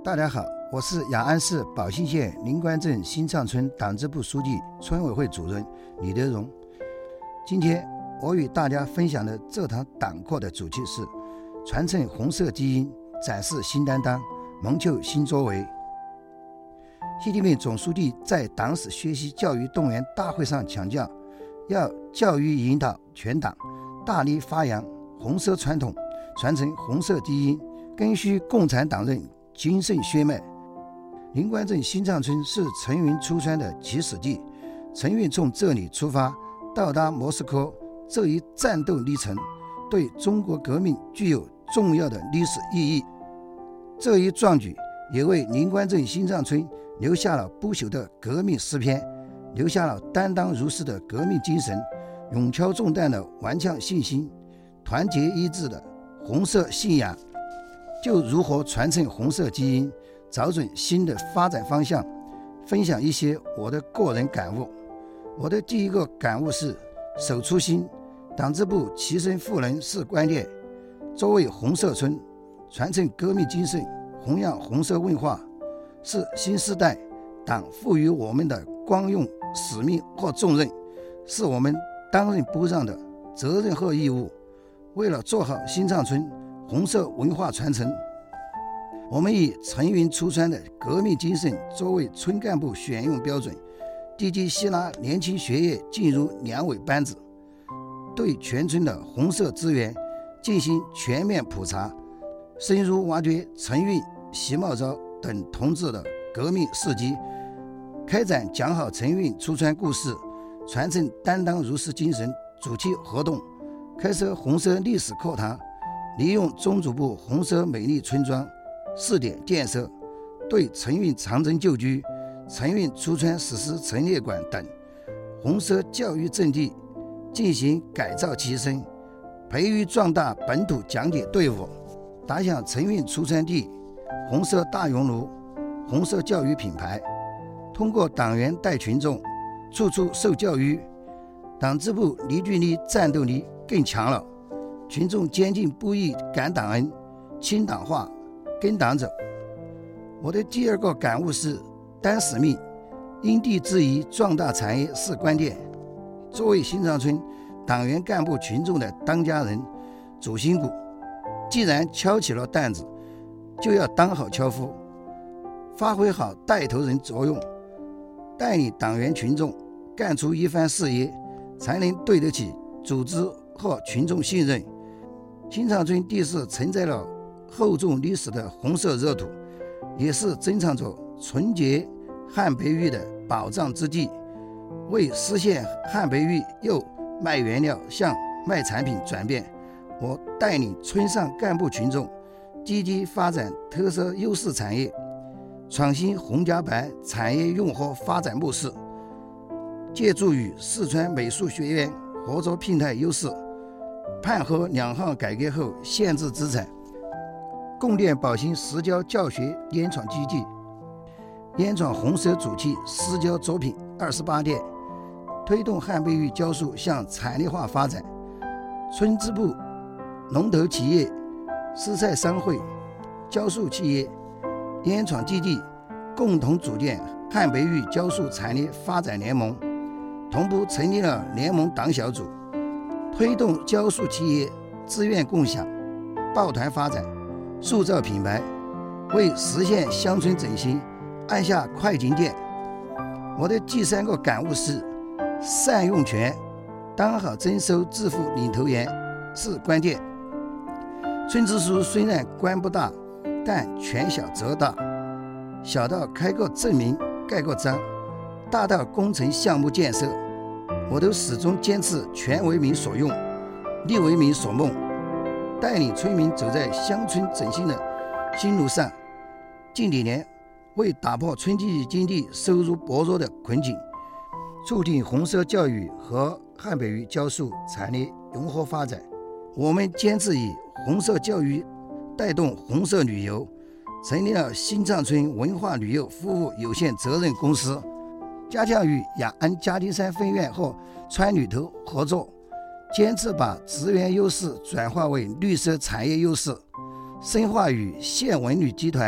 大家好，我是雅安市宝兴县灵官镇新唱村党支部书记、村委会主任李德荣。今天我与大家分享的这堂党课的主题是传承红色基因，展示新担当，谋求新作为。习近平总书记在党史学习教育动员大会上强调，要教育引导全党大力发扬红色传统，传承红色基因，根续共产党人精神血脉。灵官镇新唱村是陈云出川的起始地，陈云从这里出发到达莫斯科，这一战斗历程对中国革命具有重要的历史意义。这一壮举也为灵官镇新唱村留下了不朽的革命诗篇，留下了担当如是的革命精神，勇敲重担的顽强信心，团结一致的红色信仰。就如何传承红色基因，找准新的发展方向，分享一些我的个人感悟。我的第一个感悟是守初心，党支部齐声赋能是关键。作为红色村，传承革命精神，弘扬红色文化，是新时代党赋予我们的光荣使命和重任，是我们当仁不让的责任和义务。为了做好新唱村红色文化传承，我们以陈云出川的革命精神作为村干部选用标准，积极吸纳年轻学员进入两委班子，对全村的红色资源进行全面普查，深入挖掘陈云、习茂昭等同志的革命事迹，开展讲好陈云出川故事、传承担当如是精神主题活动，开设红色历史课堂，利用中组部红色美丽村庄试点建设，对陈云长征旧居、陈云出川史诗陈列馆等红色教育阵地进行改造提升，培育壮大本土讲解队伍，打响陈云出川地红色大熔炉红色教育品牌。通过党员带群众，处处受教育，党支部凝聚力、战斗力更强了，群众坚定不移感党恩、亲党化、跟党走。我的第二个感悟是担使命，因地制宜壮大产业是关键。作为新唱村党员干部群众的当家人、主心骨，既然敲起了担子，就要当好樵夫，发挥好带头人作用，带领党员群众干出一番事业，才能对得起组织和群众信任。新唱村地势承载了厚重历史的红色热土，也是珍藏着纯洁汉白玉的宝藏之地。为实现汉白玉由卖原料向卖产品转变，我带领村上干部群众积极发展特色优势产业，创新红家白产业融合发展模式，借助与四川美术学院合作平台优势，判河两行改革后限制资产，供电宝兴石胶教学研创基地，研创红色主题石胶作品28件，推动汉白玉胶塑向产业化发展。村支部、龙头企业、蔬菜商会、胶塑企业、研创基地共同组建汉白玉胶塑产业发展联盟，同步成立了联盟党小组，推动胶塑企业资源共享、抱团发展，塑造品牌，为实现乡村振兴按下快进键。我的第三个感悟是善用权，当好征收致富领头羊是关键。村支书虽然官不大，但权小则大，小到开个证明盖个章，大到工程项目建设，我都始终坚持权为民所用，利为民所梦，带领村民走在乡村振兴的新路上。近几年，为打破村级经济收入薄弱的困境，促进红色教育和汉白玉胶塑产业融合发展，我们坚持以红色教育带动红色旅游，成立了新唱村文化旅游服务有限责任公司，加强与雅安嘉定山分院和川旅头合作，坚持把资源优势转化为绿色产业优势，深化与县文旅集团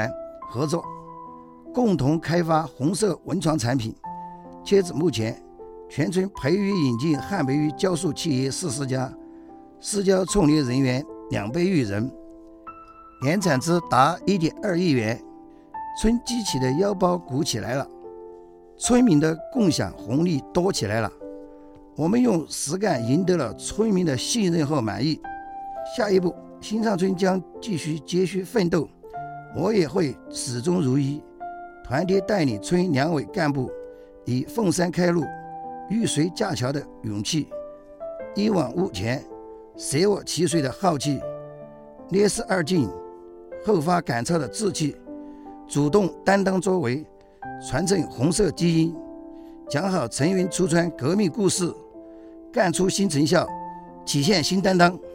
合作，共同开发红色文创产品。截至目前，全村培育引进汉培育教塑企业40家，私教从业人员200余人，年产值达1.2亿元。村集体的腰包鼓起来了，村民的共享红利多起来了。我们用实干赢得了村民的信任和满意。下一步，新上村将继续接续奋斗，我也会始终如一，团结带领村2委干部以凤山开路、遇水架桥的勇气，一往无前、舍我其谁的浩气，烈士二进、后发赶超的志气，主动担当作为，传承红色基因，讲好陈云出川革命故事，干出新成效，体现新担当。